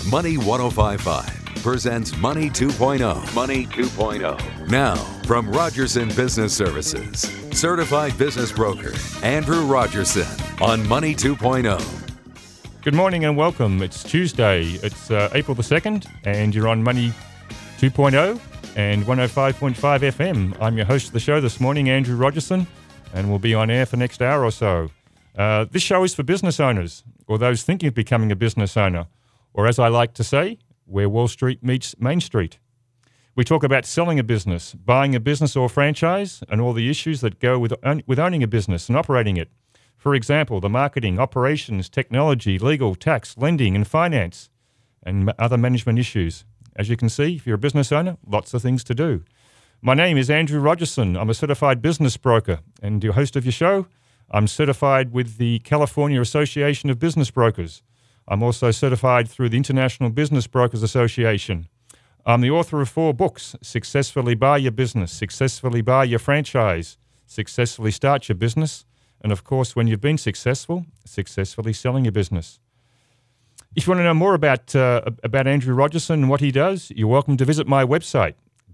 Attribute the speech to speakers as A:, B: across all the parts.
A: Money 1055 presents Money 2.0. Money 2.0. Now, from Rogerson Business Services, certified business broker Andrew Rogerson on Money 2.0.
B: Good morning and welcome. It's Tuesday. It's April the 2nd, and you're on Money 2.0 and 105.5 FM. I'm your host of the show this morning, Andrew Rogerson, and we'll be on air for the next hour or so. This show is for business owners or those thinking of becoming a business owner, or as I like to say, where Wall Street meets Main Street. We talk about selling a business, buying a business or franchise, and all the issues that go with owning a business and operating it. For example, the marketing, operations, technology, legal, tax, lending, and finance, and other management issues. As you can see, if you're a business owner, lots of things to do. My name is Andrew Rogerson. I'm a certified business broker and your host of your show. I'm certified with the California Association of Business Brokers. I'm also certified through the International Business Brokers Association. I'm the author of 4 books: Successfully Buy Your Business, Successfully Buy Your Franchise, Successfully Start Your Business, and of course, when you've been successful, successfully selling your business. If you want to know more about Andrew Rogerson and what he does, you're welcome to visit my website,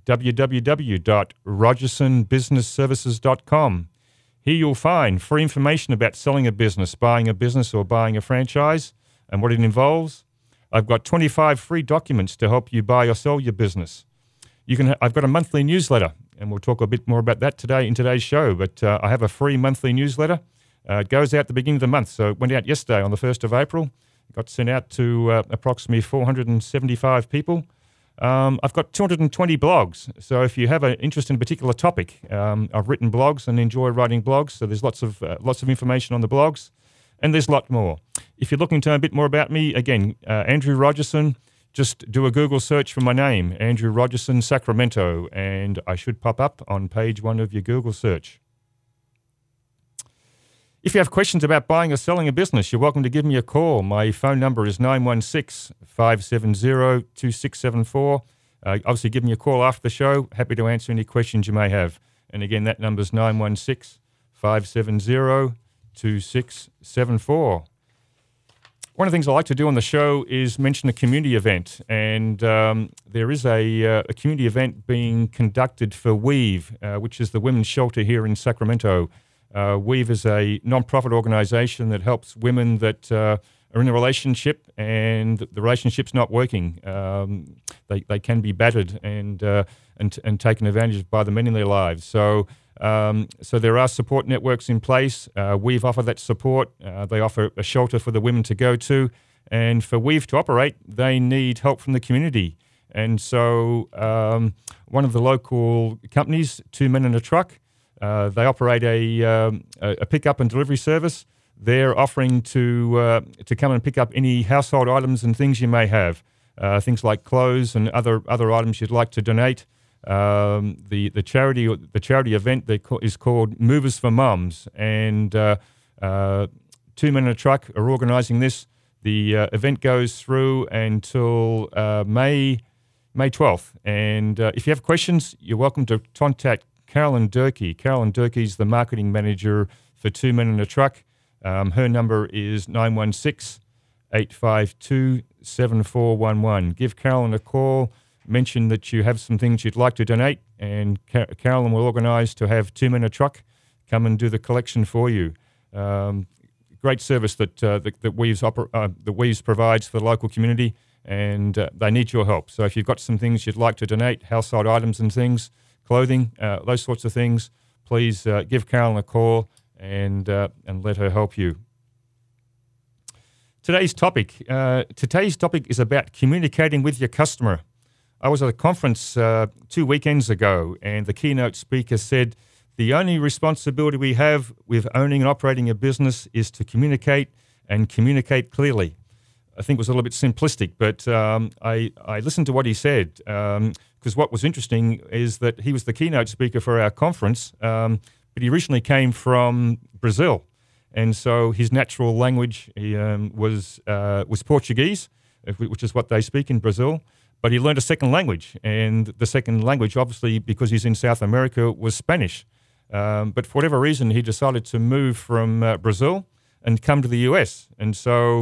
B: www.rogersonbusinessservices.com. Here you'll find free information about selling a business, buying a business, or buying a franchise, and what it involves. I've got 25 free documents to help you buy or sell your business. I've got a monthly newsletter, and we'll talk a bit more about that today in today's show, but I have a free monthly newsletter. It goes out at the beginning of the month, so it went out yesterday on the 1st of April. It got sent out to approximately 475 people. I've got 220 blogs, so if you have an interest in a particular topic, I've written blogs and enjoy writing blogs, so there's lots of information on the blogs, and there's a lot more. If you're looking to know a bit more about me, again, Andrew Rogerson, just do a Google search for my name, Andrew Rogerson, Sacramento, and I should pop up on page 1 of your Google search. If you have questions about buying or selling a business, you're welcome to give me a call. My phone number is 916-570-2674. Obviously, give me a call after the show. Happy to answer any questions you may have. And again, that number is 916-570-2674. One of the things I like to do on the show is mention a community event. And there is a community event being conducted for Weave, which is the women's shelter here in Sacramento. Weave is a non-profit organization that helps women that are in a relationship and the relationship's not working. They can be battered and taken advantage of by the men in their lives. So there are support networks in place. Weave offer that support. They offer a shelter for the women to go to. And for Weave to operate, they need help from the community. And so one of the local companies, Two Men and a Truck, they operate a pickup and delivery service. They're offering to come and pick up any household items and things you may have, things like clothes and other items you'd like to donate. The charity event is called Movers for Mums, and Two Men and a Truck are organising this. The event goes through until May 12th, and if you have questions, you're welcome to contact Carolyn Durkee. Carolyn Durkee is the marketing manager for Two Men and a Truck. Her number is 916-852-7411. Give Carolyn a call. Mention that you have some things you'd like to donate, and Carolyn will organise to have Two Men and a Truck come and do the collection for you. Great service that Weaves provides for the local community, and they need your help. So if you've got some things you'd like to donate, household items and things, clothing, those sorts of things, please give Carolyn a call and let her help you. Today's topic is about communicating with your customer. I was at a conference 2 weekends ago, and the keynote speaker said, the only responsibility we have with owning and operating a business is to communicate and communicate clearly. I think it was a little bit simplistic, but I listened to what he said, because what was interesting is that he was the keynote speaker for our conference, but he originally came from Brazil. And so his natural language was Portuguese, which is what they speak in Brazil. But he learned a second language, and the second language, obviously, because he's in South America, was Spanish. But for whatever reason, he decided to move from Brazil and come to the US. And so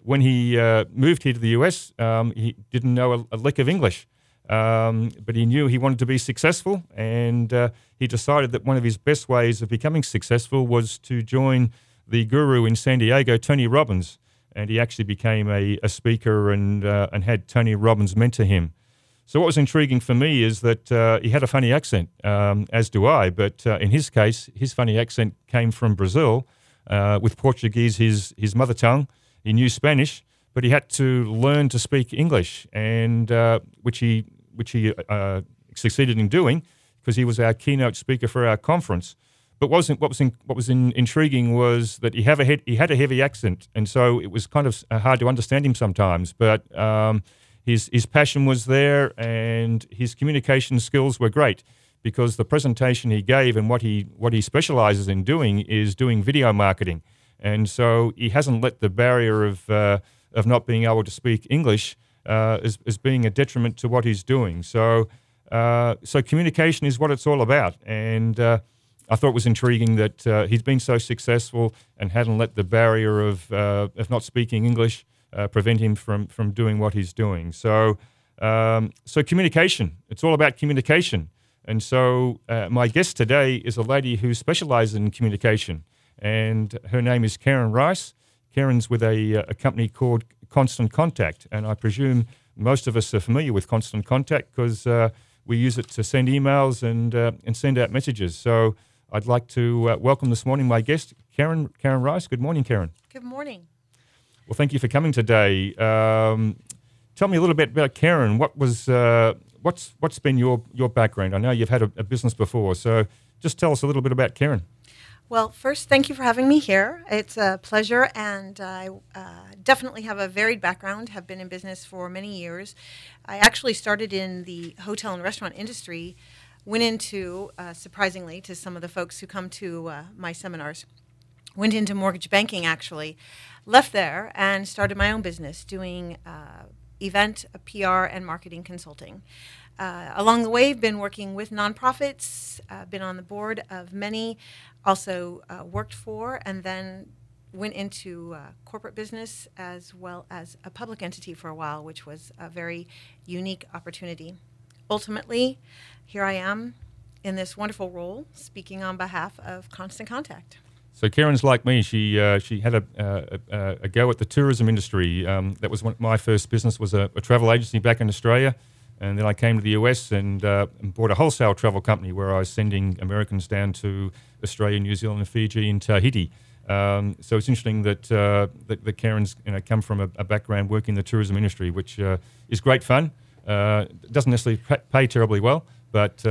B: when he moved here to the US, he didn't know a lick of English, but he knew he wanted to be successful, and he decided that one of his best ways of becoming successful was to join the guru in San Diego, Tony Robbins, and he actually became a speaker and had Tony Robbins mentor him. So what was intriguing for me is that he had a funny accent, as do I, but in his case, his funny accent came from Brazil, with Portuguese his mother tongue. He knew Spanish, but he had to learn to speak English, and which he succeeded in doing because he was our keynote speaker for our conference. But what was intriguing was that he had a heavy accent, and so it was kind of hard to understand him sometimes. But his passion was there, and his communication skills were great, because the presentation he gave and what he specializes in doing is doing video marketing, and so he hasn't let the barrier of not being able to speak English as being a detriment to what he's doing. So communication is what it's all about, and I thought it was intriguing that he's been so successful and hadn't let the barrier of not speaking English prevent him from doing what he's doing. So communication, it's all about communication. And so my guest today is a lady who specializes in communication, and her name is Karen Rice. Karen's with a company called Constant Contact, and I presume most of us are familiar with Constant Contact because we use it to send emails and send out messages. So I'd like to welcome this morning my guest, Karen Rice. Good morning, Karen.
C: Good morning.
B: Well, thank you for coming today. Tell me a little bit about Karen. What's been your background? I know you've had a business before, so just tell us a little bit about Karen.
C: Well, first, thank you for having me here. It's a pleasure, and I definitely have a varied background, have been in business for many years. I actually started in the hotel and restaurant industry, went into, surprisingly to some of the folks who come to my seminars, went into mortgage banking actually, left there and started my own business doing event, PR, and marketing consulting. Along the way, I've been working with nonprofits, been on the board of many, also worked for, and then went into corporate business as well as a public entity for a while, which was a very unique opportunity. Ultimately, here I am in this wonderful role, speaking on behalf of Constant Contact.
B: So Karen's like me. She had a go at the tourism industry. That was my first business, was a travel agency back in Australia. And then I came to the US and bought a wholesale travel company where I was sending Americans down to Australia, New Zealand, Fiji, and Tahiti. So it's interesting that Karen's come from a background working in the tourism industry, which is great fun. It doesn't necessarily pay terribly well, but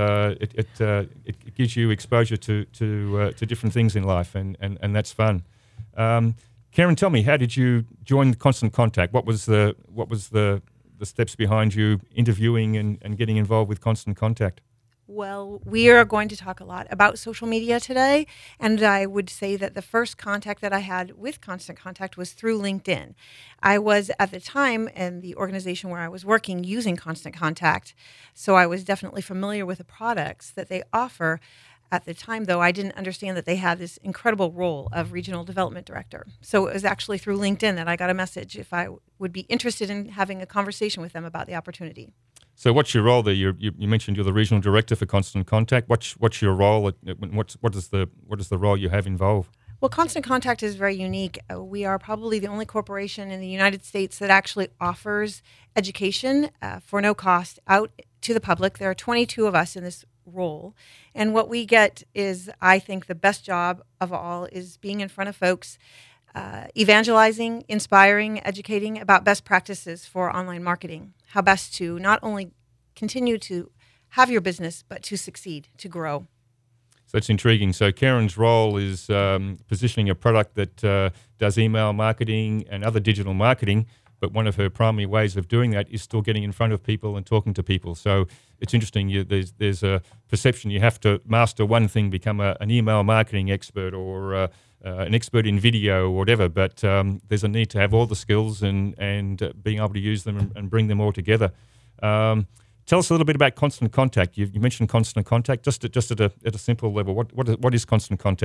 B: it gives you exposure to different things in life, and that's fun. Karen, tell me, how did you join Constant Contact? What was the steps behind you interviewing and getting involved with Constant Contact?
C: Well, we are going to talk a lot about social media today, and I would say that the first contact that I had with Constant Contact was through LinkedIn. I was, at the time, in the organization where I was working, using Constant Contact, so I was definitely familiar with the products that they offer. At the time, though, I didn't understand that they had this incredible role of regional development director. So it was actually through LinkedIn that I got a message if I would be interested in having a conversation with them about the opportunity. So
B: what's your role there? You mentioned you're the regional director for Constant Contact. What's your role? What is the role you have involved?
C: Well, Constant Contact is very unique. We are probably the only corporation in the United States that actually offers education for no cost out to the public. There are 22 of us in this role, and what we get is, I think, the best job of all is being in front of folks, evangelizing, inspiring, educating about best practices for online marketing, how best to not only continue to have your business, but to succeed, to grow.
B: So that's intriguing. So Karen's role is positioning a product that does email marketing and other digital marketing, but one of her primary ways of doing that is still getting in front of people and talking to people. So it's interesting. There's a perception you have to master one thing, become an email marketing expert or an expert in video or whatever, but there's a need to have all the skills and being able to use them and bring them all together. Tell us a little bit about Constant Contact. You mentioned Constant Contact, just at a simple level. What is Constant Contact?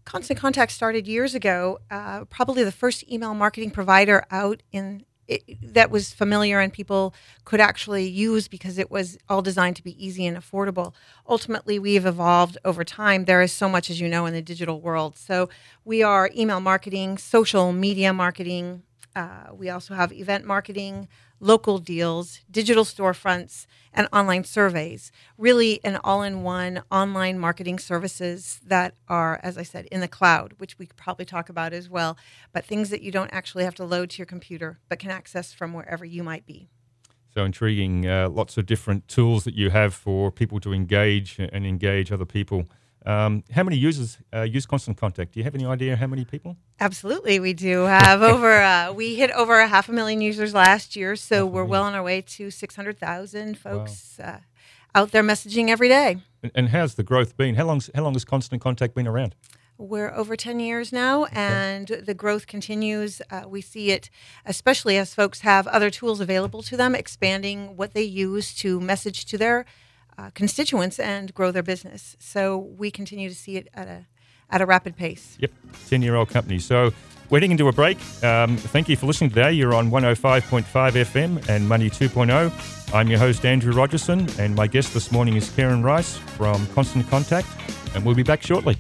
C: Constant Contact started years ago, probably the first email marketing provider out that was familiar and people could actually use because it was all designed to be easy and affordable. Ultimately, we've evolved over time. There is so much, as you know, in the digital world. So we are email marketing, social media marketing. We also have event marketing, local deals, digital storefronts, and online surveys. Really an all-in-one online marketing services that are, as I said, in the cloud, which we could probably talk about as well, but things that you don't actually have to load to your computer, but can access from wherever you might be.
B: So intriguing, lots of different tools that you have for people to engage other people. How many users use Constant Contact? Do you have any idea how many people?
C: Absolutely, we do have we hit over 500,000 users last year, so we're well on our way to 600,000 folks out there messaging every day.
B: And how's the growth been? How long has Constant Contact been around?
C: We're over 10 years now, and the growth continues. We see it, especially as folks have other tools available to them, expanding what they use to message to their constituents and grow their business. So we continue to see it at a rapid pace.
B: Yep, 10-year-old company. So we're heading into a break. Thank you for listening today. You're on 105.5 FM and Money 2.0. I'm your host, Andrew Rogerson, and my guest this morning is Karen Rice from Constant Contact, and we'll be back shortly.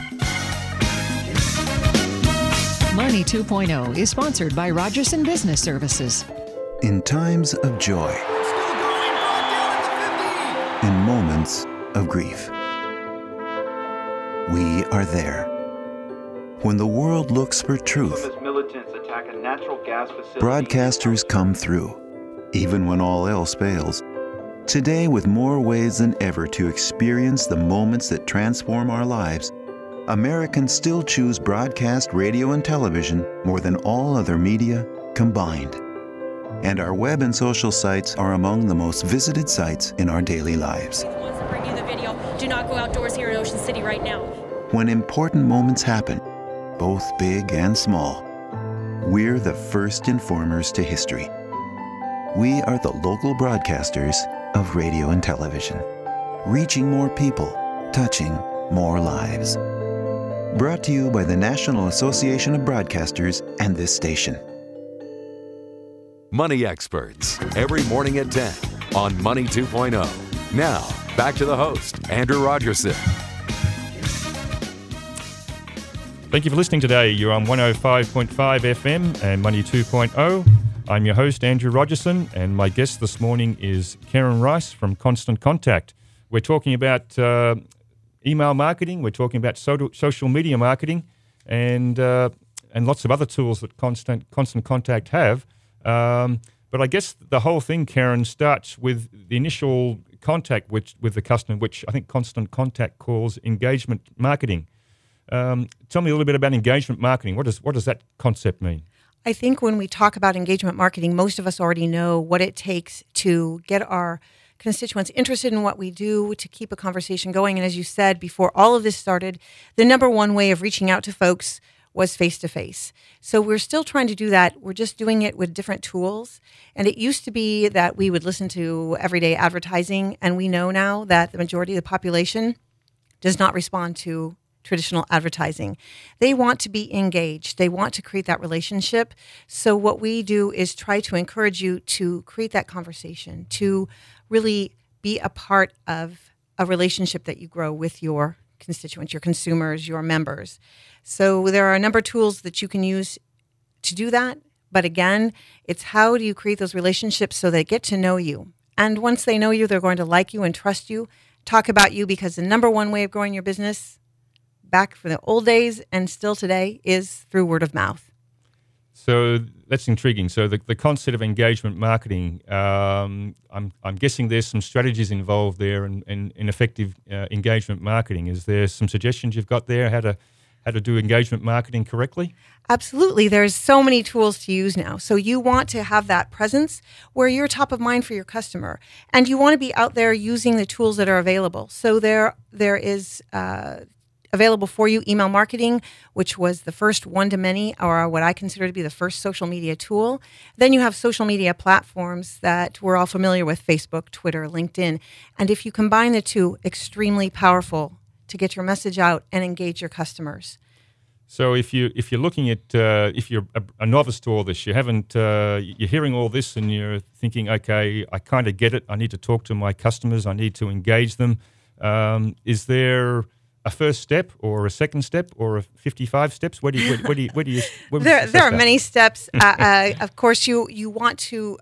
D: Money 2.0 is sponsored by Rogerson Business Services.
E: In times of joy, in moments of grief, we are there. When the world looks for truth, broadcasters come through, even when all else fails. Today, with more ways than ever to experience the moments that transform our lives, Americans still choose broadcast radio and television more than all other media combined. And our web and social sites are among the most visited sites in our daily lives.
F: The ones that bring you the video, do not go outdoors here in Ocean City right now.
E: When important moments happen, both big and small, we're the first informers to history. We are the local broadcasters of radio and television, reaching more people, touching more lives. Brought to you by the National Association of Broadcasters and this station.
A: Money Experts, every morning at 10 on Money 2.0. Now, back to the host, Andrew Rogerson.
B: Thank you for listening today. You're on 105.5 FM and Money 2.0. I'm your host, Andrew Rogerson, and my guest this morning is Karen Rice from Constant Contact. We're talking about email marketing, we're talking about social media marketing, and lots of other tools that Constant Contact have. But I guess the whole thing, Karen, starts with the initial contact with the customer, which I think Constant Contact calls engagement marketing. Tell me a little bit about engagement marketing. What does that concept mean?
C: I think when we talk about engagement marketing, most of us already know what it takes to get our constituents interested in what we do, to keep a conversation going. And as you said, before all of this started, the number one way of reaching out to folks was face-to-face. So we're still trying to do that. We're just doing it with different tools. And it used to be that we would listen to everyday advertising, and we know now that the majority of the population does not respond to traditional advertising. They want to be engaged. They want to create that relationship. So what we do is try to encourage you to create that conversation, to really be a part of a relationship that you grow with your constituents, your consumers, your members. So there are a number of tools that you can use to do that. But again, it's how do you create those relationships so they get to know you. And once they know you, they're going to like you and trust you, talk about you, because the number one way of growing your business back from the old days and still today is through word of mouth.
B: So that's intriguing. So the concept of engagement marketing, I'm guessing there's some strategies involved there in effective engagement marketing. Is there some suggestions you've got there how to do engagement marketing correctly?
C: Absolutely. There's so many tools to use now. So you want to have that presence where you're top of mind for your customer, and you want to be out there using the tools that are available. So there is available for you email marketing, which was the first one-to-many, or what I consider to be the first social media tool. Then you have social media platforms that we're all familiar with: Facebook, Twitter, LinkedIn. And if you combine the two, extremely powerful to get your message out and engage your customers.
B: So if you're looking at if you're a novice to all this, you're hearing all this and you're thinking, okay, I kind of get it. I need to talk to my customers. I need to engage them. Is there a first step or a second step or a 55 steps? Where do you
C: There are many steps. Of course, you want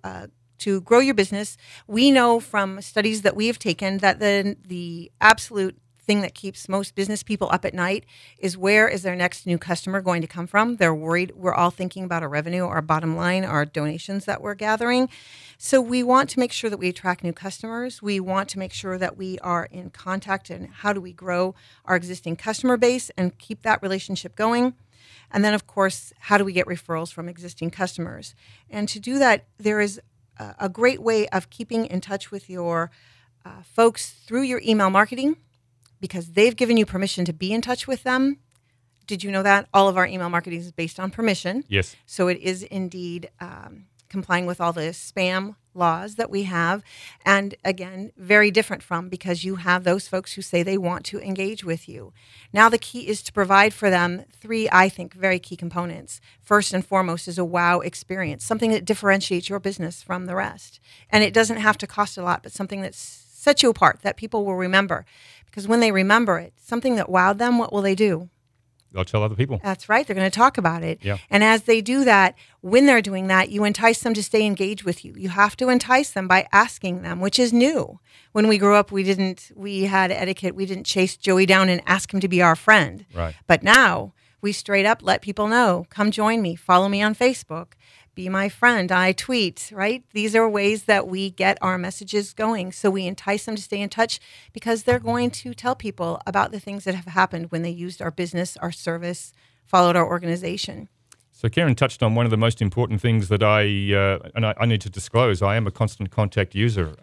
C: to grow your business. We know from studies that we have taken that the absolute thing that keeps most business people up at night is where is their next new customer going to come from. They're worried. We're all thinking about our revenue, our bottom line, our donations that we're gathering. So we want to make sure that we attract new customers. We want to make sure that we are in contact and how do we grow our existing customer base and keep that relationship going. And then, of course, how do we get referrals from existing customers? And to do that, there is a great way of keeping in touch with your folks through your email marketing, because they've given you permission to be in touch with them. Did you know that? All of our email marketing is based on permission.
B: Yes.
C: So it is indeed complying with all the spam laws that we have. And again, very different from, because you have those folks who say they want to engage with you. Now the key is to provide for them 3, I think, very key components. First and foremost is a wow experience, something that differentiates your business from the rest. And it doesn't have to cost a lot, but something that sets you apart, that people will remember. Because when they remember it, something that wowed them, what will they do?
B: They'll tell other people.
C: That's right. They're going to talk about it.
B: Yeah.
C: And as they do that, when they're doing that, you entice them to stay engaged with you. You have to entice them by asking them, which is new. When we grew up, we had etiquette. We didn't chase Joey down and ask him to be our friend.
B: Right.
C: But now we straight up let people know, come join me, follow me on Facebook, be my friend, I tweet, right? These are ways that we get our messages going. So we entice them to stay in touch because they're going to tell people about the things that have happened when they used our business, our service, followed our organization.
B: So Karen touched on one of the most important things that I need to disclose. I am a Constant Contact user.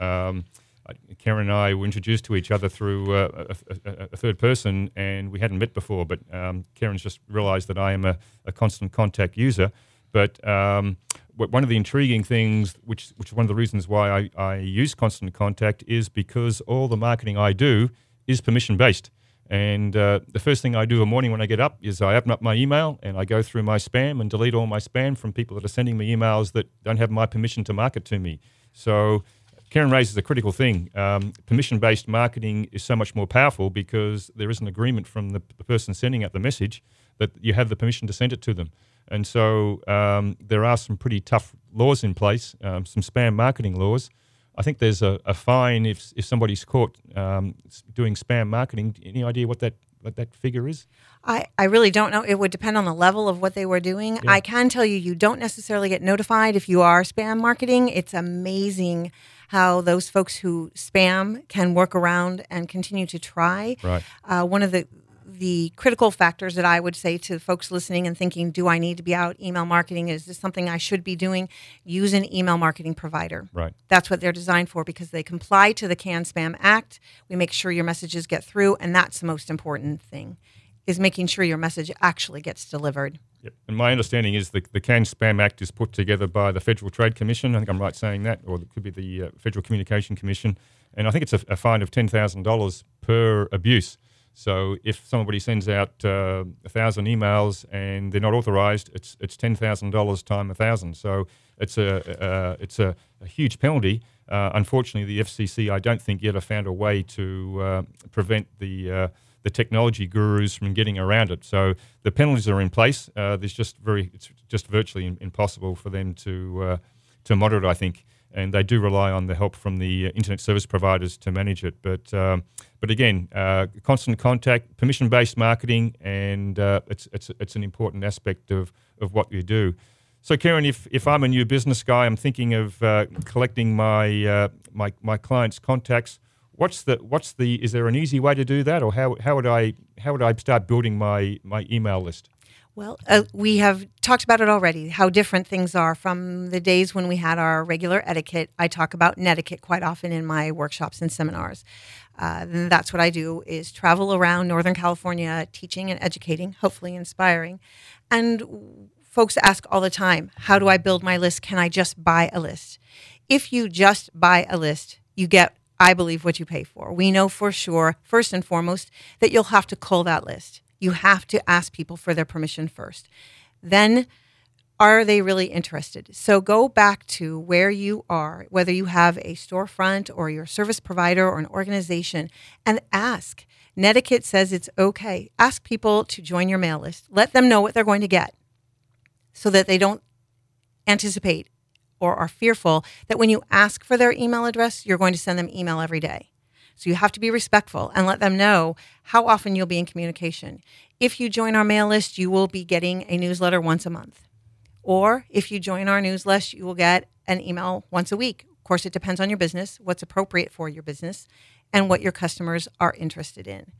B: Karen and I were introduced to each other through a third person, and we hadn't met before, but Karen's just realized that I am a Constant Contact user. But one of the intriguing things, which is one of the reasons why I use Constant Contact, is because all the marketing I do is permission-based. And the first thing I do in the morning when I get up is I open up my email and I go through my spam and delete all my spam from people that are sending me emails that don't have my permission to market to me. So Karen raises a critical thing. Permission-based marketing is so much more powerful because there is an agreement from the person sending out the message that you have the permission to send it to them. And so there are some pretty tough laws in place, some spam marketing laws. I think there's a fine if somebody's caught doing spam marketing. Any idea what that figure is?
C: I really don't know. It would depend on the level of what they were doing. Yeah. I can tell you don't necessarily get notified if you are spam marketing. It's amazing how those folks who spam can work around and continue to try.
B: Right.
C: One of the critical factors that I would say to folks listening and thinking, do I need to be out email marketing? Is this something I should be doing? Use an email marketing provider.
B: Right.
C: That's what they're designed for because they comply to the CAN-SPAM Act. We make sure your messages get through, and that's the most important thing, is making sure your message actually gets delivered.
B: Yep. And my understanding is the CAN-SPAM Act is put together by the Federal Trade Commission. I think I'm right saying that, or it could be the Federal Communication Commission. And I think it's a fine of $10,000 per abuse. So if somebody sends out 1,000 emails and they're not authorized, it's $10,000 times 1,000. So it's a huge penalty. Unfortunately, the FCC, I don't think, yet have found a way to prevent the technology gurus from getting around it. So the penalties are in place. It's just virtually impossible for them to monitor it, I think. And they do rely on the help from the internet service providers to manage it. But again, Constant Contact, permission-based marketing, and it's an important aspect of what you do. So, Karen, if I'm a new business guy, I'm thinking of collecting my clients' contacts. Is there an easy way to do that, or how would I start building my email list?
C: Well, we have talked about it already, how different things are from the days when we had our regular etiquette. I talk about netiquette quite often in my workshops and seminars. And that's what I do, is travel around Northern California teaching and educating, hopefully inspiring. And folks ask all the time, how do I build my list? Can I just buy a list? If you just buy a list, you get, I believe, what you pay for. We know for sure, first and foremost, that you'll have to cull that list. You have to ask people for their permission first. Then, are they really interested? So go back to where you are, whether you have a storefront or your service provider or an organization, and ask. Netiquette says it's okay. Ask people to join your mail list. Let them know what they're going to get so that they don't anticipate or are fearful that when you ask for their email address, you're going to send them email every day. So you have to be respectful and let them know how often you'll be in communication. If you join our mail list, you will be getting a newsletter once a month. Or if you join our newsletter, you will get an email once a week. Of course, it depends on your business, what's appropriate for your business, and what your customers are interested in.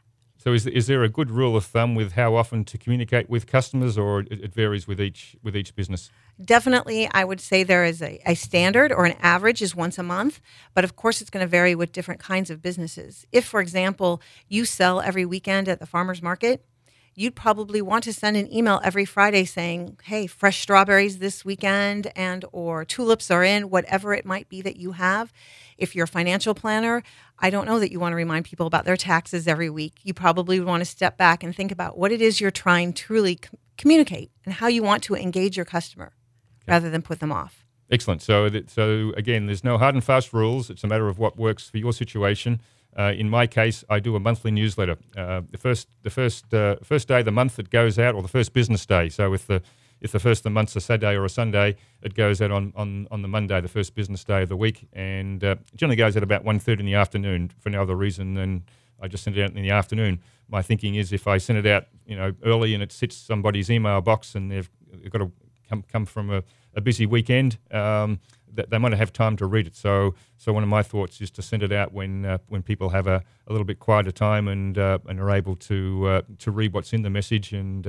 B: So is there a good rule of thumb with how often to communicate with customers, or it varies with each business?
C: Definitely, I would say there is a standard or an average is once a month, but of course it's going to vary with different kinds of businesses. If, for example, you sell every weekend at the farmer's market, you'd probably want to send an email every Friday saying, hey, fresh strawberries this weekend and or tulips are in, whatever it might be that you have. If you're a financial planner, I don't know that you want to remind people about their taxes every week. You probably would want to step back and think about what it is you're trying to truly communicate and how you want to engage your customer rather than put them off.
B: Excellent. So again, there's no hard and fast rules. It's a matter of what works for your situation. In my case, I do a monthly newsletter. The first day of the month it goes out, or the first business day. So if the first of the month's a Saturday or a Sunday, it goes out on the Monday, the first business day of the week, and generally goes out about 1:30 in the afternoon. For no other reason than I just send it out in the afternoon. My thinking is if I send it out, early and it sits somebody's email box and they've got to come from a busy weekend, that they might not have time to read it. So one of my thoughts is to send it out when people have a little bit quieter time and are able to read what's in the message and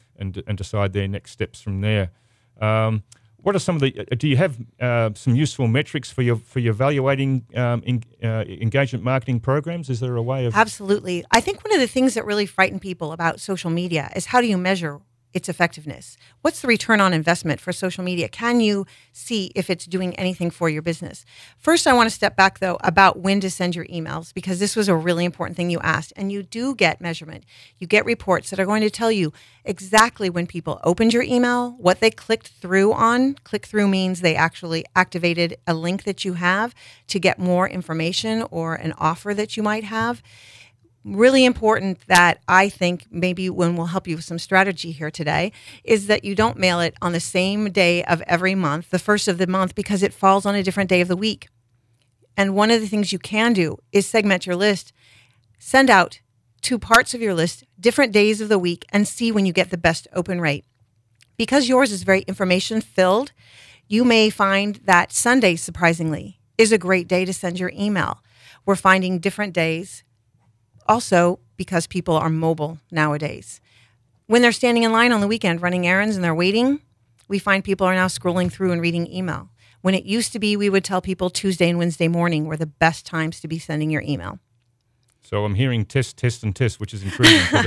B: decide their next steps from there. What are some of the? Do you have some useful metrics for your evaluating engagement marketing programs? Is there a way of?
C: Absolutely. I think one of the things that really frighten people about social media is how do you measure its effectiveness? What's the return on investment for social media? Can you see if it's doing anything for your business? First, I want to step back, though, about when to send your emails, because this was a really important thing you asked. And you do get measurement. You get reports that are going to tell you exactly when people opened your email, what they clicked through on. Click through means they actually activated a link that you have to get more information or an offer that you might have. Really important that I think maybe when we'll help you with some strategy here today is that you don't mail it on the same day of every month, the first of the month, because it falls on a different day of the week. And one of the things you can do is segment your list, send out 2 parts of your list, different days of the week, and see when you get the best open rate. Because yours is very information filled, you may find that Sunday, surprisingly, is a great day to send your email. We're finding different days. Also, because people are mobile nowadays. When they're standing in line on the weekend running errands and they're waiting, we find people are now scrolling through and reading email. When it used to be, we would tell people Tuesday and Wednesday morning were the best times to be sending your email.
B: So I'm hearing test, which is intriguing because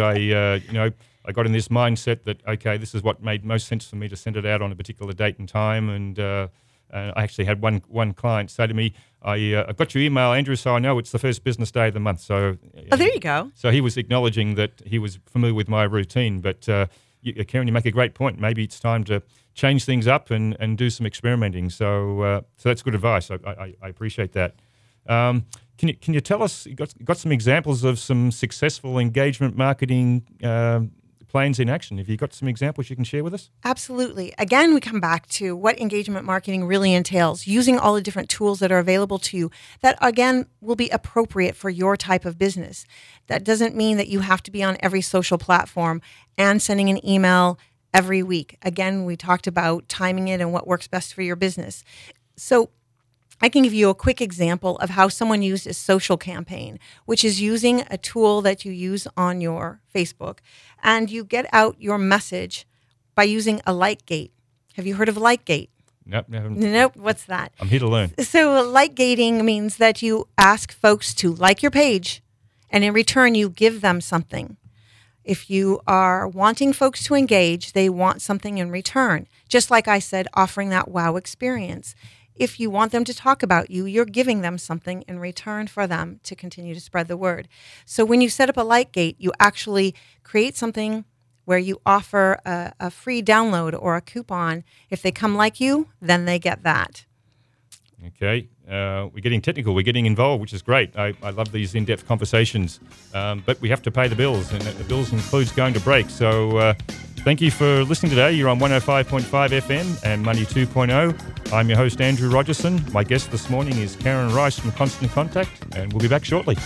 B: I got in this mindset that, okay, this is what made most sense for me to send it out on a particular date and time. And I actually had one client say to me, I got your email, Andrew, so I know it's the first business day of the month. So,
C: there you go.
B: So he was acknowledging that he was familiar with my routine. But Karen, you make a great point. Maybe it's time to change things up and do some experimenting. So that's good advice. I appreciate that. Can you tell us? You got some examples of some successful engagement marketing plans in action. Have you got some examples you can share with us?
C: Absolutely. Again, we come back to what engagement marketing really entails, using all the different tools that are available to you that, again, will be appropriate for your type of business. That doesn't mean that you have to be on every social platform and sending an email every week. Again, we talked about timing it and what works best for your business. So I can give you a quick example of how someone used a social campaign, which is using a tool that you use on your Facebook, and you get out your message by using a like gate. Have you heard of like gate?
B: Nope.
C: Nope. What's that?
B: I'm here to learn.
C: So like gating means that you ask folks to like your page, and in return, you give them something. If you are wanting folks to engage, they want something in return. Just like I said, offering that wow experience. if you want them to talk about you, you're giving them something in return for them to continue to spread the word. So when you set up a Lightgate, you actually create something where you offer a free download or a coupon. If they come like you, then they get that.
B: Okay. We're getting technical. We're getting involved, which is great. I love these in-depth conversations. But we have to pay the bills, and the bills includes going to break. So thank you for listening today. You're on 105.5 FM and Money 2.0. I'm your host, Andrew Rogerson. My guest this morning is Karen Rice from Constant Contact, and we'll be back shortly.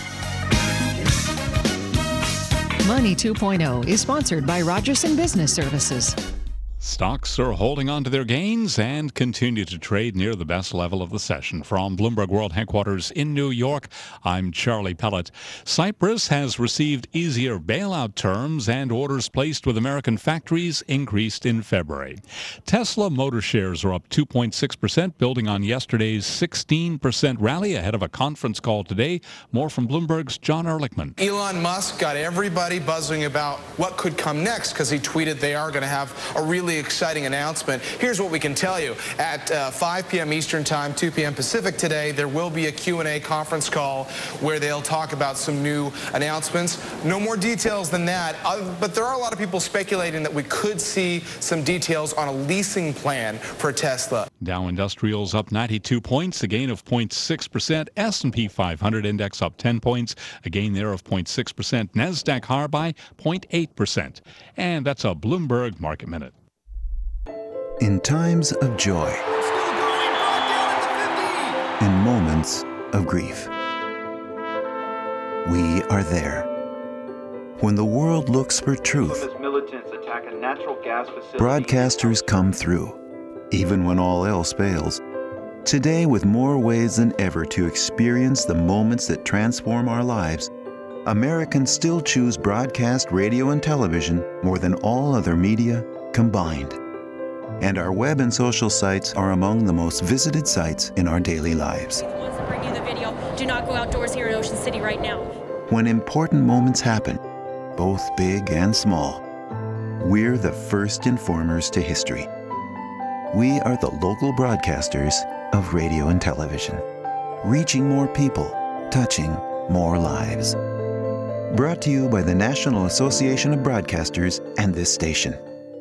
D: Money 2.0 is sponsored by Rogerson Business Services.
G: Stocks are holding on to their gains and continue to trade near the best level of the session. From Bloomberg World Headquarters in New York, I'm Charlie Pellet. Cyprus has received easier bailout terms, and orders placed with American factories increased in February. Tesla Motor shares are up 2.6%, building on yesterday's 16% rally ahead of a conference call today. More from Bloomberg's John Ehrlichman.
H: Elon Musk got everybody buzzing about what could come next because he tweeted they are going to have a really exciting announcement. Here's what we can tell you. At 5 p.m. Eastern Time, 2 p.m. Pacific today, there will be a Q&A conference call where they'll talk about some new announcements. No more details than that, but there are a lot of people speculating that we could see some details on a leasing plan for Tesla.
G: Dow Industrials up 92 points, a gain of 0.6%. S&P 500 index up 10 points, a gain there of 0.6%. NASDAQ higher by 0.8%. And that's a Bloomberg Market Minute.
E: In times of joy, in moments of grief, we are there. When the world looks for truth, broadcasters come through, even when all else fails. Today, with more ways than ever to experience the moments that transform our lives, Americans still choose broadcast radio and television more than all other media combined. And our web and social sites are among the most visited sites in our daily lives.
F: The ones that bring you the video, do not go outdoors here in Ocean City right now.
E: When important moments happen, both big and small, we're the first informers to history. We are the local broadcasters of radio and television, reaching more people, touching more lives. Brought to you by the National Association of Broadcasters and this station.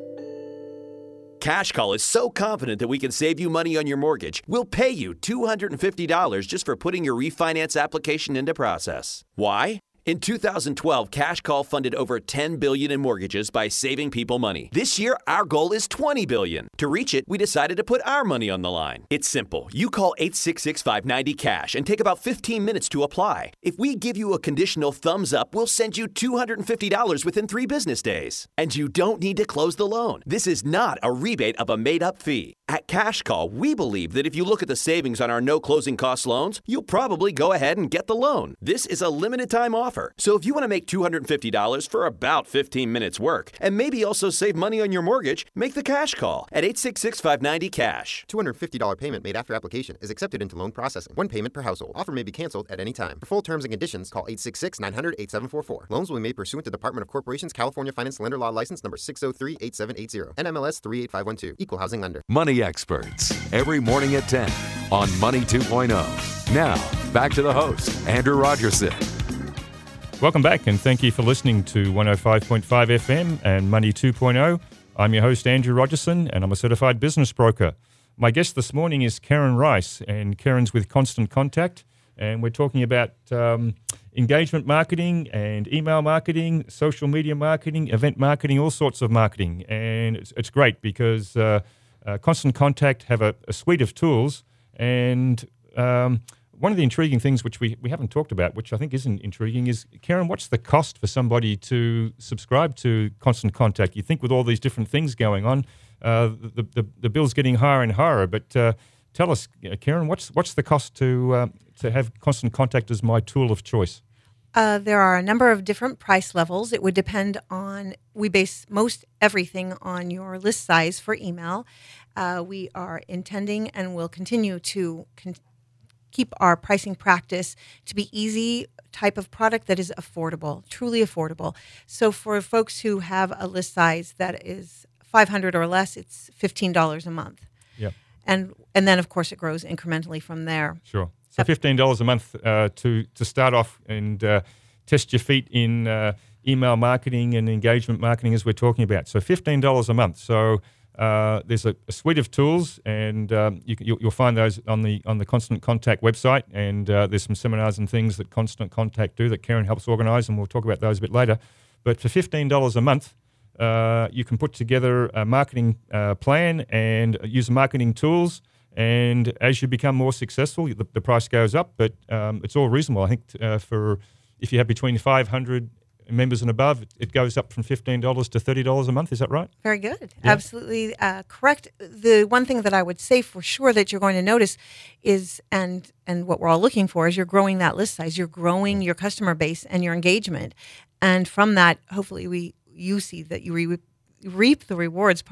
I: Cash Call is so confident that we can save you money on your mortgage. We'll pay you $250 just for putting your refinance application into process. Why? In 2012, Cash Call funded over $10 billion in mortgages by saving people money. This year, our goal is $20 billion. To reach it, we decided to put our money on the line. It's simple. You call 866-590-CASH and take about 15 minutes to apply. If we give you a conditional thumbs up, we'll send you $250 within 3 business days. And you don't need to close the loan. This is not a rebate of a made-up fee. At Cash Call, we believe that if you look at the savings on our no closing cost loans, you'll probably go ahead and get the loan. This is a limited time offer. So if you want to make $250 for about 15 minutes work and maybe also save money on your mortgage, make the Cash Call at 866-590-CASH.
J: $250 payment made after application is accepted into loan processing. One payment per household. Offer may be canceled at any time. For full terms and conditions, call 866-900-8744. Loans will be made pursuant to Department of Corporations California Finance Lender Law License number 6038780. NMLS 38512. Equal housing lender.
A: Money Experts, every morning at 10 on Money 2.0. Now, back to the host, Andrew Rogerson.
B: Welcome back, and thank you for listening to 105.5 FM and Money 2.0. I'm your host, Andrew Rogerson, and I'm a certified business broker. My guest this morning is Karen Rice, and Karen's with Constant Contact, and we're talking about engagement marketing and email marketing, social media marketing, event marketing, all sorts of marketing. And it's great because Constant Contact have a suite of tools, and one of the intriguing things which we haven't talked about, which I think isn't intriguing, is, Karen, what's the cost for somebody to subscribe to Constant Contact? You think with all these different things going on, the bill's getting higher and higher, but tell us, Karen, what's the cost to have Constant Contact as my tool of choice?
C: There are a number of different price levels. It would depend on, we base most everything on your list size for email. We are intending and will continue to keep our pricing practice to be easy type of product that is affordable, truly affordable. So for folks who have a list size that is 500 or less, it's $15 a month.
B: Yep.
C: and then of course it grows incrementally from there.
B: Sure. So $15 a month to start off and test your feet in email marketing and engagement marketing, as we're talking about. So $15 a month. So there's a suite of tools, and you'll find those on the Constant Contact website. And there's some seminars and things that Constant Contact do that Karen helps organise, and we'll talk about those a bit later. But for $15 a month, you can put together a marketing plan and use marketing tools. And as you become more successful, the price goes up, but it's all reasonable. I think for if you have between 500 members and above, it goes up from $15 to $30 a month. Is that right?
C: Very good.
B: Yeah.
C: Absolutely correct. The one thing that I would say for sure that you're going to notice is, and what we're all looking for, is you're growing that list size. You're growing your customer base and your engagement. And from that, hopefully you see that you reap the rewards,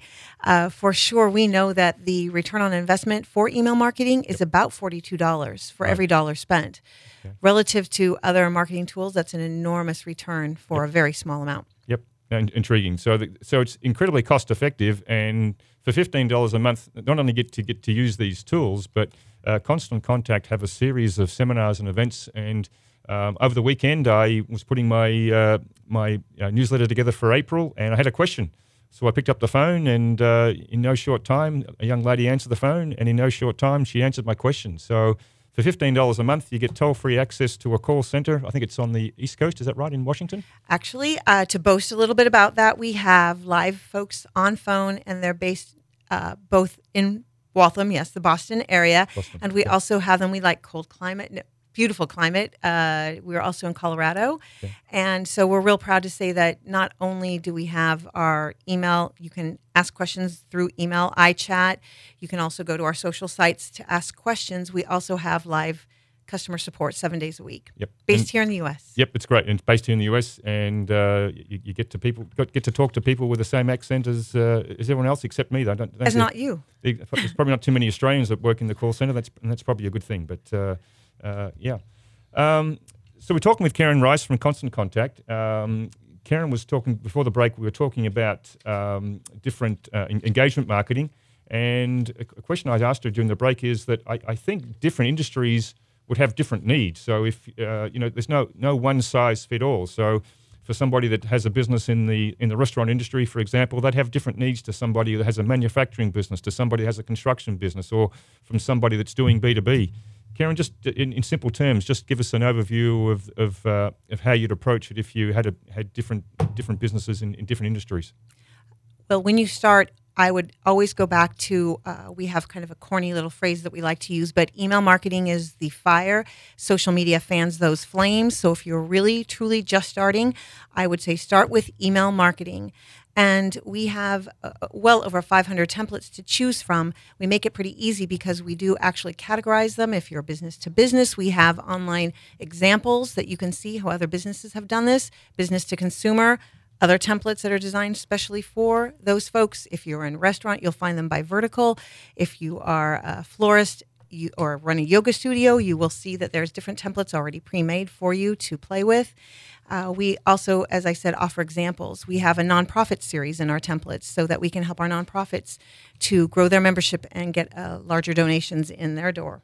C: for sure. We know that the return on investment for email marketing is about $42 for every dollar spent. Okay. Relative to other marketing tools, that's an enormous return for a very small amount.
B: Yep, intriguing. So it's incredibly cost effective, and for $15 a month, not only get to use these tools, but Constant Contact have a series of seminars and events. And over the weekend, I was putting my newsletter together for April, and I had a question. So I picked up the phone, and in no short time, a young lady answered the phone, and in no short time, she answered my question. So for $15 a month, you get toll-free access to a call center. I think it's on the East Coast. Is that right, in Washington?
C: Actually, to boast a little bit about that, we have live folks on phone, and they're based both in Waltham, yes, the Boston area, and we also have them. We like cold climate. Beautiful climate. We're also in Colorado. Okay. And so we're real proud to say that not only do we have our email, you can ask questions through email, iChat. You can also go to our social sites to ask questions. We also have live customer support 7 days a week.
B: Yep.
C: Based here in the U.S.
B: Yep, it's great. And it's based here in the U.S. and you get to talk to people with the same accent as everyone else except me.
C: As not you.
B: There's probably not too many Australians that work in the call center. That's probably a good thing. But yeah. So we're talking with Karen Rice from Constant Contact. Karen was talking before the break. We were talking about different engagement marketing, and a question I asked her during the break is that I think different industries would have different needs. So if there's no one size fit all. So for somebody that has a business in the restaurant industry, for example, they'd have different needs to somebody that has a manufacturing business, to somebody that has a construction business, or from somebody that's doing B2B. Karen, just in simple terms, just give us an overview of how you'd approach it if you had different businesses in different industries.
C: Well, when you start, I would always go back to, we have kind of a corny little phrase that we like to use, but email marketing is the fire. Social media fans those flames. So if you're really, truly just starting, I would say start with email marketing. And we have well over 500 templates to choose from. We make it pretty easy because we do actually categorize them. If you're business to business, we have online examples that you can see how other businesses have done this. Business to consumer, other templates that are designed especially for those folks. If you're in a restaurant, you'll find them by vertical. If you are a florist or run a yoga studio, you will see that there's different templates already pre-made for you to play with. We also, as I said, offer examples. We have a nonprofit series in our templates so that we can help our nonprofits to grow their membership and get larger donations in their door.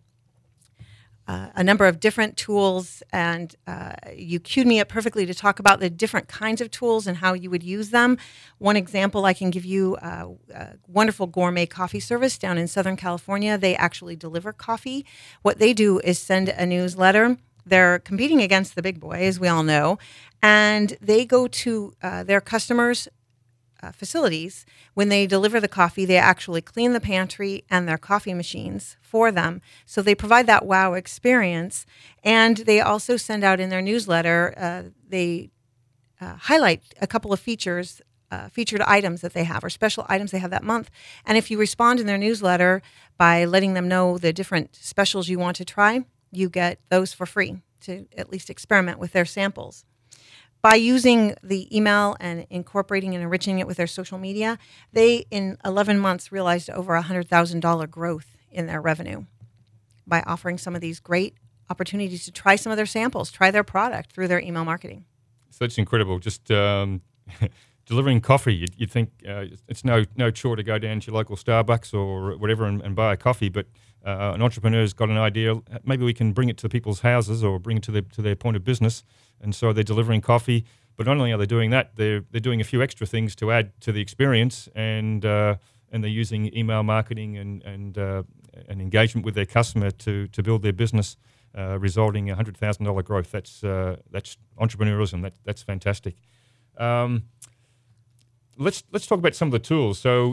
C: A number of different tools, and you queued me up perfectly to talk about the different kinds of tools and how you would use them. One example I can give you, a wonderful gourmet coffee service down in Southern California. They actually deliver coffee. What they do is send a newsletter. They're competing against the big boy, as we all know, and they go to their customers' facilities. When they deliver the coffee, they actually clean the pantry and their coffee machines for them. So they provide that wow experience, and they also send out in their newsletter, they highlight a couple of featured items that they have, or special items they have that month. And if you respond in their newsletter by letting them know the different specials you want to try, you get those for free to at least experiment with their samples. By using the email and incorporating and enriching it with their social media, they, in 11 months, realized over $100,000 growth in their revenue by offering some of these great opportunities to try some of their samples, try their product through their email marketing.
B: So that's incredible. Just delivering coffee, you'd think it's no chore to go down to your local Starbucks or whatever and buy a coffee, but an entrepreneur's got an idea. Maybe we can bring it to people's houses or bring it to their point of business, and so they're delivering coffee. But not only are they doing that, they're doing a few extra things to add to the experience, and they're using email marketing and engagement with their customer to build their business, resulting in $100,000 growth. That's entrepreneurialism. That's fantastic. Let's talk about some of the tools. So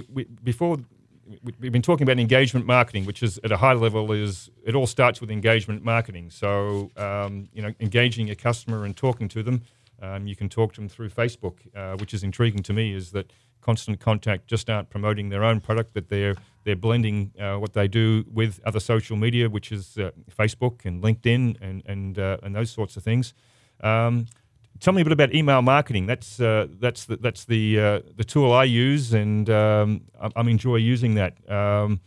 B: we've been talking about engagement marketing, which is at a high level it all starts with engagement marketing. So engaging a customer and talking to them. You can talk to them through Facebook, which is intriguing to me. Is that Constant Contact just aren't promoting their own product, that they're blending what they do with other social media, which is Facebook and LinkedIn and those sorts of things. Tell me a bit about email marketing. That's the tool I use, and I enjoy using that.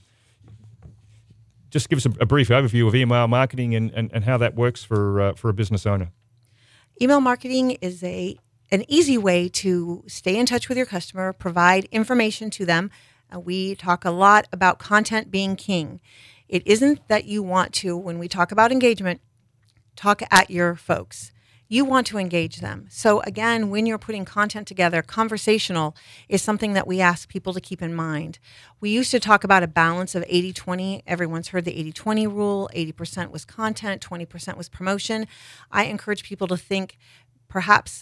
B: Just give us a brief overview of email marketing and how that works for a business owner.
C: Email marketing is an easy way to stay in touch with your customer, provide information to them. We talk a lot about content being king. It isn't that you want to, when we talk about engagement, talk at your folks. You want to engage them. So again, when you're putting content together, conversational is something that we ask people to keep in mind. We used to talk about a balance of 80-20. Everyone's heard the 80-20 rule. 80% was content, 20% was promotion. I encourage people to think perhaps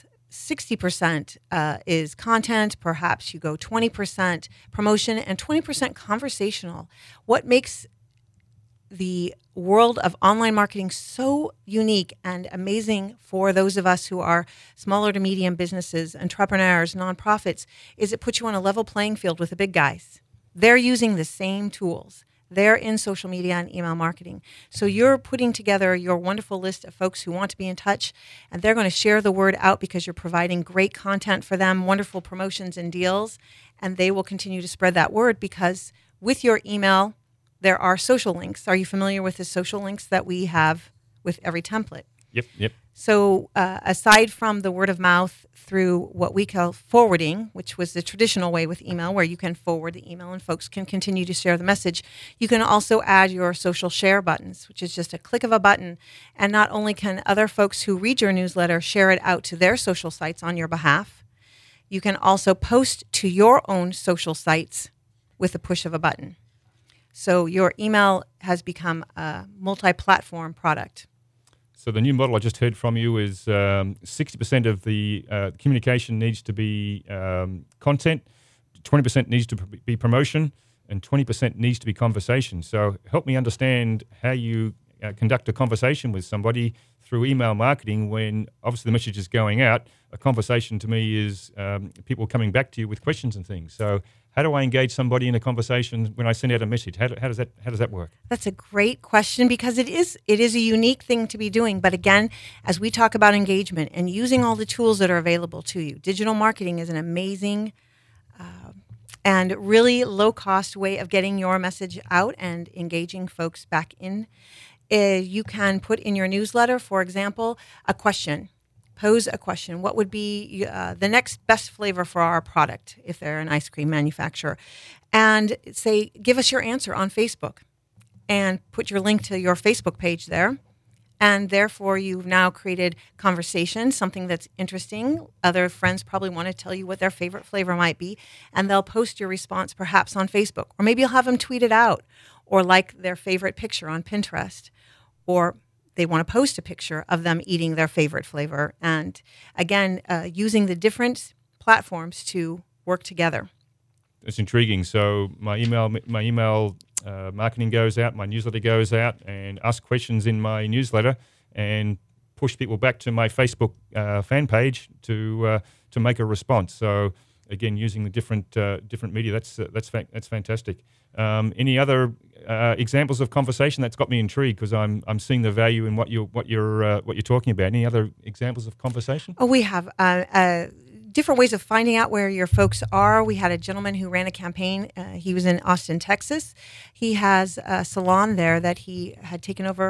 C: 60% is content, perhaps you go 20% promotion and 20% conversational. What makes the world of online marketing so unique and amazing for those of us who are smaller to medium businesses, entrepreneurs, nonprofits, is it puts you on a level playing field with the big guys. They're using the same tools. They're in social media and email marketing. So you're putting together your wonderful list of folks who want to be in touch, and they're going to share the word out because you're providing great content for them, wonderful promotions and deals, and they will continue to spread that word because with your email, there are social links. Are you familiar with the social links that we have with every template?
B: Yep.
C: So aside from the word of mouth through what we call forwarding, which was the traditional way with email, where you can forward the email and folks can continue to share the message, you can also add your social share buttons, which is just a click of a button. And not only can other folks who read your newsletter share it out to their social sites on your behalf, you can also post to your own social sites with the push of a button. So your email has become a multi-platform product.
B: So the new model I just heard from you is 60% of the communication needs to be content, 20% needs to be promotion, and 20% needs to be conversation. So help me understand how you conduct a conversation with somebody through email marketing when obviously the message is going out. A conversation to me is people coming back to you with questions and things. So how do I engage somebody in a conversation when I send out a message? How does that work?
C: That's a great question because it is a unique thing to be doing. But again, as we talk about engagement and using all the tools that are available to you, digital marketing is an amazing and really low-cost way of getting your message out and engaging folks back in. You can put in your newsletter, for example, a question. Pose a question. What would be the next best flavor for our product if they're an ice cream manufacturer? And say, give us your answer on Facebook and put your link to your Facebook page there. And therefore, you've now created conversation, something that's interesting. Other friends probably want to tell you what their favorite flavor might be, and they'll post your response perhaps on Facebook. Or maybe you'll have them tweet it out or like their favorite picture on Pinterest. Or they want to post a picture of them eating their favorite flavor. And again, using the different platforms to work together.
B: It's intriguing. So my email marketing goes out, my newsletter goes out, and ask questions in my newsletter, and push people back to my Facebook fan page to make a response. So again, using the different media, that's fantastic. Any other examples of conversation? That's got me intrigued because I'm seeing the value in what you're talking about. Any other examples of conversation?
C: Oh, we have different ways of finding out where your folks are. We had a gentleman who ran a campaign. He was in Austin, Texas. He has a salon there that he had taken over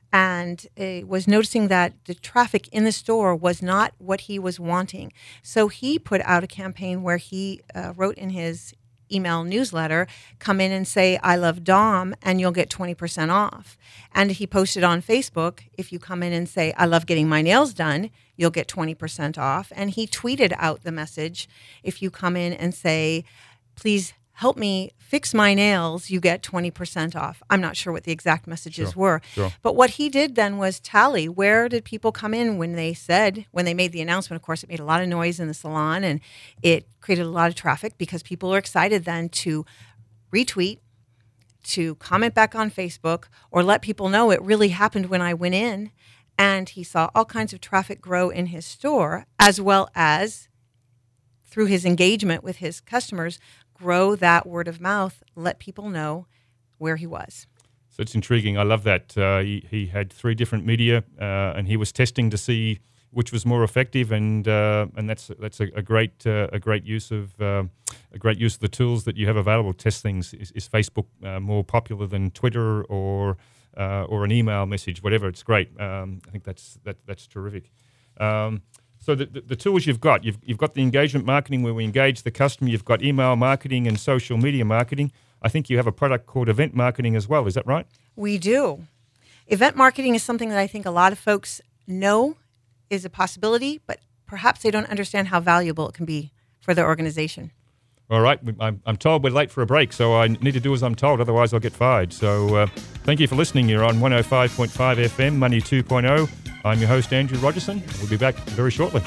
C: and was noticing that the traffic in the store was not what he was wanting. So he put out a campaign where he wrote in his email newsletter, come in and say, I love Dom, and you'll get 20% off. And he posted on Facebook, if you come in and say, I love getting my nails done, you'll get 20% off. And he tweeted out the message, if you come in and say, please help me fix my nails, you get 20% off. I'm not sure what the exact messages were.
B: Sure.
C: But what he did then was tally, where did people come in when they made the announcement? Of course, it made a lot of noise in the salon, and it created a lot of traffic because people are excited then to retweet, to comment back on Facebook, or let people know it really happened when I went in. And he saw all kinds of traffic grow in his store, as well as through his engagement with his customers, grow that word of mouth, let people know where he was.
B: So it's intriguing. I love that. He had 3 different media, and he was testing to see which was more effective, and that's a great use of the tools that you have available to test things. Is Facebook more popular than Twitter or an email message? Whatever, it's great. I think that's terrific. So the tools you've got the engagement marketing where we engage the customer. You've got email marketing and social media marketing. I think you have a product called event marketing as well. Is that right?
C: We do. Event marketing is something that I think a lot of folks know is a possibility, but perhaps they don't understand how valuable it can be for their organization.
B: All right. I'm told we're late for a break, so I need to do as I'm told, otherwise I'll get fired. So thank you for listening. You're on 105.5 FM, Money 2.0. I'm your host, Andrew Rogerson. We'll be back very shortly.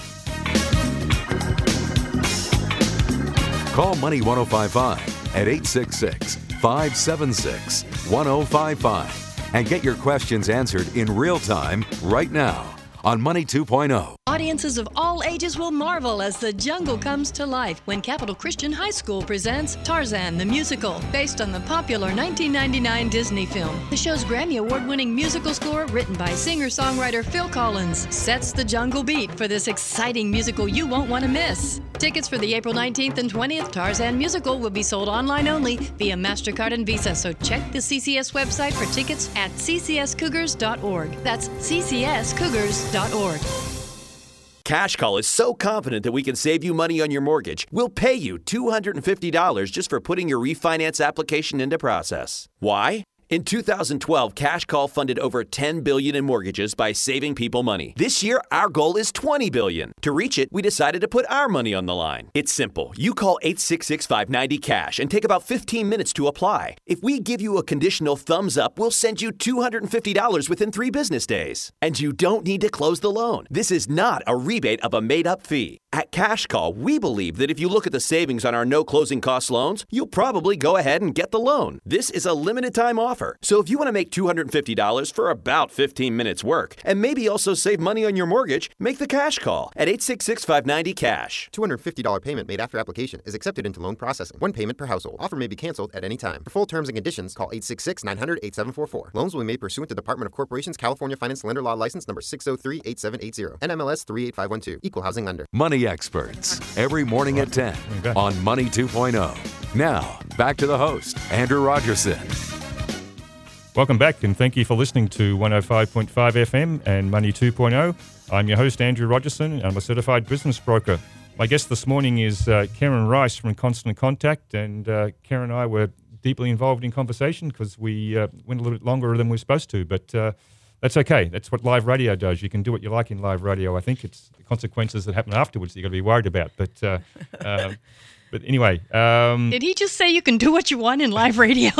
A: Call Money 1055 at 866-576-1055 and get your questions answered in real time right now on Money 2.0.
D: Audiences of all ages will marvel as the jungle comes to life when Capital Christian High School presents Tarzan the Musical, based on the popular 1999 Disney film. The show's Grammy Award-winning musical score, written by singer-songwriter Phil Collins, sets the jungle beat for this exciting musical you won't want to miss. Tickets for the April 19th and 20th Tarzan Musical will be sold online only via MasterCard and Visa, so check the CCS website for tickets at ccscougars.org. That's ccscougars.org.
I: Cash Call is so confident that we can save you money on your mortgage, we'll pay you $250 just for putting your refinance application into process. Why? In 2012, Cash Call funded over $10 billion in mortgages by saving people money. This year, our goal is $20 billion. To reach it, we decided to put our money on the line. It's simple. You call 866-590-CASH and take about 15 minutes to apply. If we give you a conditional thumbs up, we'll send you $250 within 3 business days. And you don't need to close the loan. This is not a rebate of a made-up fee. At Cash Call, we believe that if you look at the savings on our no closing cost loans, you'll probably go ahead and get the loan. This is a limited time offer. So if you want to make $250 for about 15 minutes work and maybe also save money on your mortgage, make the Cash Call at 866-590-CASH.
J: $250 payment made after application is accepted into loan processing. 1 payment per household. Offer may be canceled at any time. For full terms and conditions, call 866-900-8744. Loans will be made pursuant to Department of Corporations California Finance Lender Law License number 6038780. NMLS 38512. Equal housing lender.
A: Money Experts, every morning at 10 on Money 2.0. Now, back to the host, Andrew Rogerson.
B: Welcome back, and thank you for listening to 105.5 FM and Money 2.0. I'm your host, Andrew Rogerson, and I'm a certified business broker. My guest this morning is Karen Rice from Constant Contact, and Karen and I were deeply involved in conversation because we went a little bit longer than we were supposed to, but that's okay. That's what live radio does. You can do what you like in live radio. I think it's the consequences that happen afterwards that you've got to be worried about. But anyway.
D: Did he just say you can do what you want in live radio?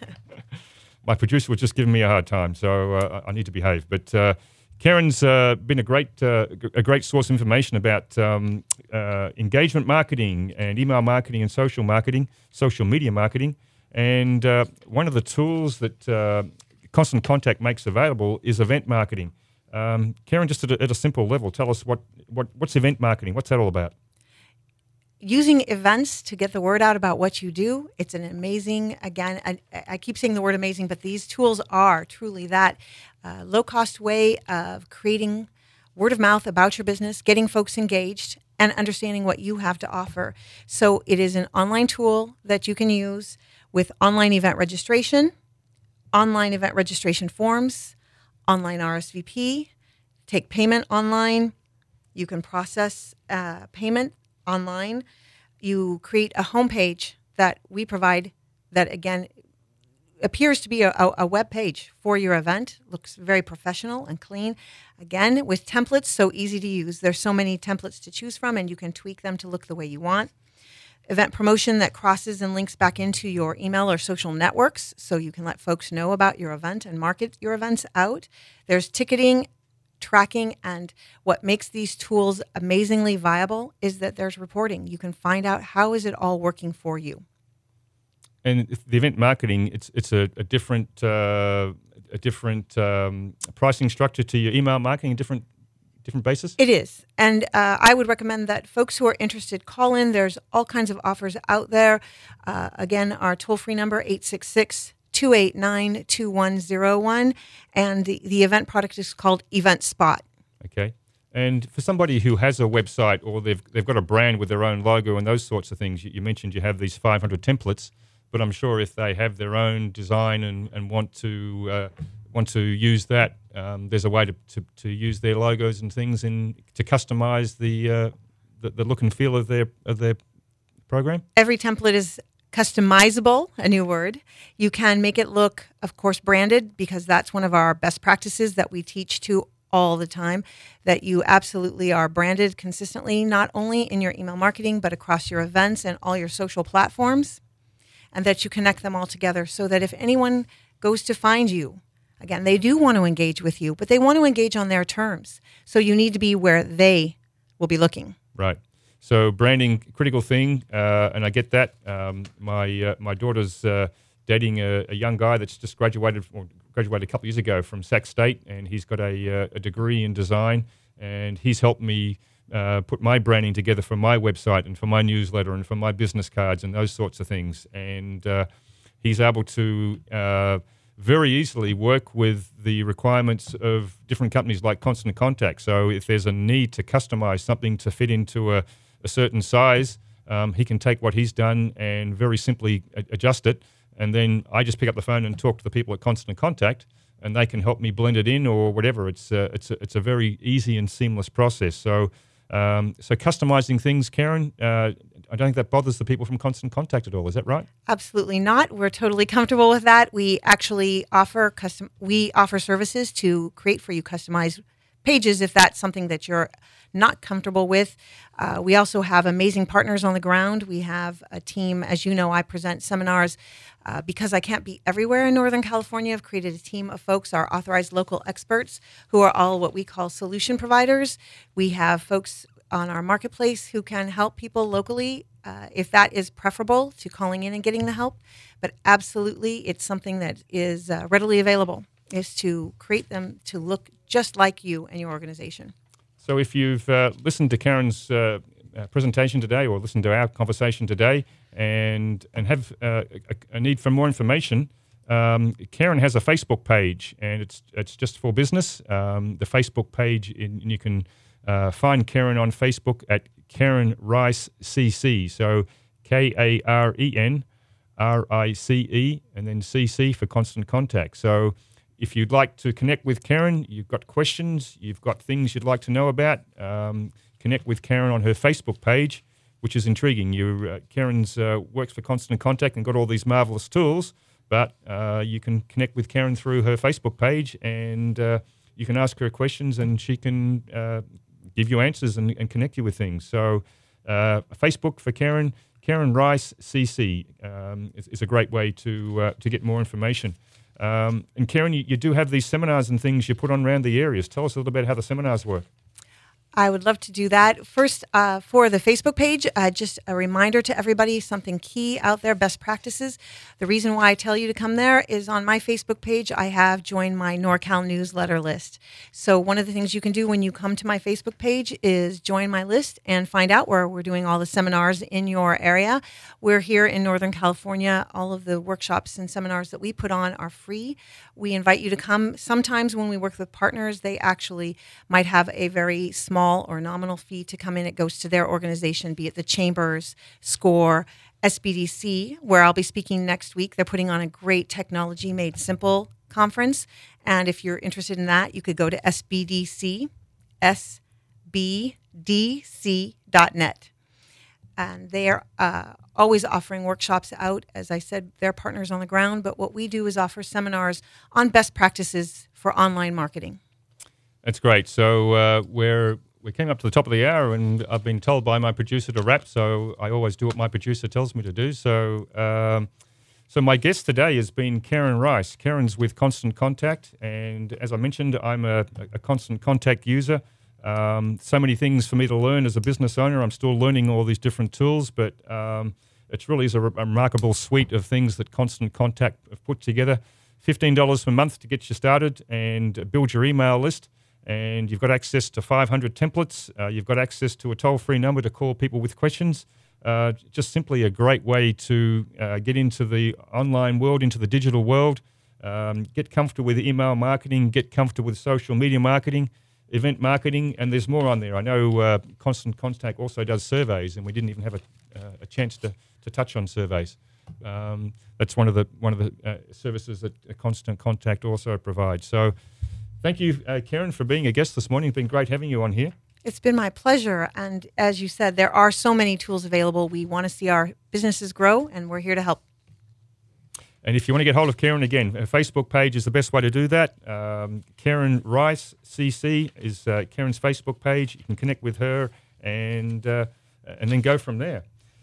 B: My producer was just giving me a hard time, so I need to behave. But Karen's been a great source of information about engagement marketing and email marketing and social media marketing. And one of the tools that Constant Contact makes available is event marketing. Karen, just at a simple level, tell us what's event marketing? What's that all about?
C: Using events to get the word out about what you do. It's an amazing, again, I keep saying the word amazing, but these tools are truly that low-cost way of creating word of mouth about your business, getting folks engaged, and understanding what you have to offer. So it is an online tool that you can use with online event registration, online event registration forms, online RSVP, take payment online. You can process payment online. You create a homepage that we provide that, again, appears to be a web page for your event. Looks very professional and clean. Again, with templates, so easy to use. There's so many templates to choose from, and you can tweak them to look the way you want. Event promotion that crosses and links back into your email or social networks, so you can let folks know about your event and market your events out. There's ticketing, tracking, and what makes these tools amazingly viable is that there's reporting. You can find out how is it all working for you.
B: And the event marketing, it's a different pricing structure to your email marketing, a different basis?
C: It is. And I would recommend that folks who are interested call in. There's all kinds of offers out there. Again, our toll-free number, 866-289-2101. And the event product is called Event Spot.
B: Okay. And for somebody who has a website or they've got a brand with their own logo and those sorts of things, you mentioned you have these 500 templates. But I'm sure if they have their own design and want to use that, there's a way to use their logos and things to customize the look and feel of their program.
C: Every template is customizable, a new word. You can make it look, of course, branded, because that's one of our best practices that we teach to all the time, that you absolutely are branded consistently, not only in your email marketing, but across your events and all your social platforms. And that you connect them all together so that if anyone goes to find you, again, they do want to engage with you, but they want to engage on their terms. So you need to be where they will be looking.
B: Right. So branding, critical thing, and I get that. My daughter's dating a young guy that's just graduated a couple of years ago from Sac State, and he's got a degree in design, and he's helped me put my branding together for my website and for my newsletter and for my business cards and those sorts of things. And he's able to very easily work with the requirements of different companies like Constant Contact. So if there's a need to customize something to fit into a certain size, he can take what he's done and very simply adjust it. And then I just pick up the phone and talk to the people at Constant Contact, and they can help me blend it in or whatever. It's a very easy and seamless process. So customizing things, Karen, I don't think that bothers the people from Constant Contact at all. Is that right?
C: Absolutely not. We're totally comfortable with that. We actually offer services to create for you customized pages if that's something that you're not comfortable with. We also have amazing partners on the ground. We have a team, as you know, I present seminars because I can't be everywhere in Northern California. I've created a team of folks, our authorized local experts, who are all what we call solution providers. We have folks on our marketplace who can help people locally if that is preferable to calling in and getting the help. But absolutely, it's something that is readily available, is to create them to look just like you and your organization.
B: So if you've listened to Karen's presentation today or listened to our conversation today and have a need for more information, Karen has a Facebook page, and it's just for business. The Facebook page, and you can find Karen on Facebook at Karen Rice CC. So KarenRice and then CC for Constant Contact. So if you'd like to connect with Karen, you've got questions, you've got things you'd like to know about, connect with Karen on her Facebook page, which is intriguing. Karen's works for Constant Contact and got all these marvelous tools, but you can connect with Karen through her Facebook page, and you can ask her questions, and she can give you answers and connect you with things. So Facebook for Karen Rice CC is a great way to get more information. And Karen, you do have these seminars and things you put on around the areas. Tell us a little bit how the seminars work.
C: I would love to do that. First, for the Facebook page, just a reminder to everybody, something key out there, best practices. The reason why I tell you to come there is on my Facebook page, I have joined my NorCal newsletter list. So one of the things you can do when you come to my Facebook page is join my list and find out where we're doing all the seminars in your area. We're here in Northern California. All of the workshops and seminars that we put on are free. We invite you to come. Sometimes when we work with partners, they actually might have a very small or nominal fee to come in. It goes to their organization, be it the Chambers, SCORE, SBDC, where I'll be speaking next week. They're putting on a great Technology Made Simple conference. And if you're interested in that, you could go to sbdc.net. And they are always offering workshops out. As I said, they're partners on the ground, but what we do is offer seminars on best practices for online marketing.
B: That's great. So we came up to the top of the hour, and I've been told by my producer to wrap, so I always do what my producer tells me to do. So so my guest today has been Karen Rice. Karen's with Constant Contact, and as I mentioned, I'm a Constant Contact user. So many things for me to learn as a business owner. I'm still learning all these different tools, but it really is a remarkable suite of things that Constant Contact have put together. $15 per month to get you started and build your email list. And you've got access to 500 templates. You've got access to a toll-free number to call people with questions. Just simply a great way to get into the online world, into the digital world, get comfortable with email marketing, get comfortable with social media marketing, event marketing, and there's more on there. I know Constant Contact also does surveys, and we didn't even have a chance to touch on surveys. That's one of the services that Constant Contact also provides. So thank you, Karen, for being a guest this morning. It's been great having you on here.
C: It's been my pleasure. And as you said, there are so many tools available. We want to see our businesses grow, and we're here to help.
B: And if you want to get hold of Karen, again, her Facebook page is the best way to do that. Karen Rice CC is Karen's Facebook page. You can connect with her and then go from there.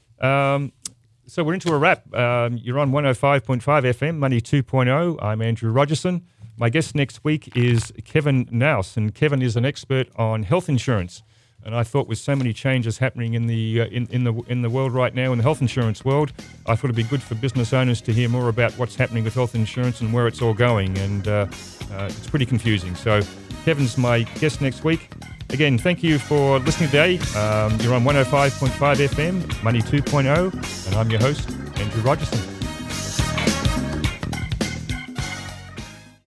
B: So we're into a wrap. You're on 105.5 FM, Money 2.0. I'm Andrew Rogerson. My guest next week is Kevin Nouse, and Kevin is an expert on health insurance. And I thought with so many changes happening in the world right now, in the health insurance world, I thought it'd be good for business owners to hear more about what's happening with health insurance and where it's all going. And it's pretty confusing. So Kevin's my guest next week. Again, thank you for listening today. You're on 105.5 FM, Money 2.0, and I'm your host, Andrew Rogerson.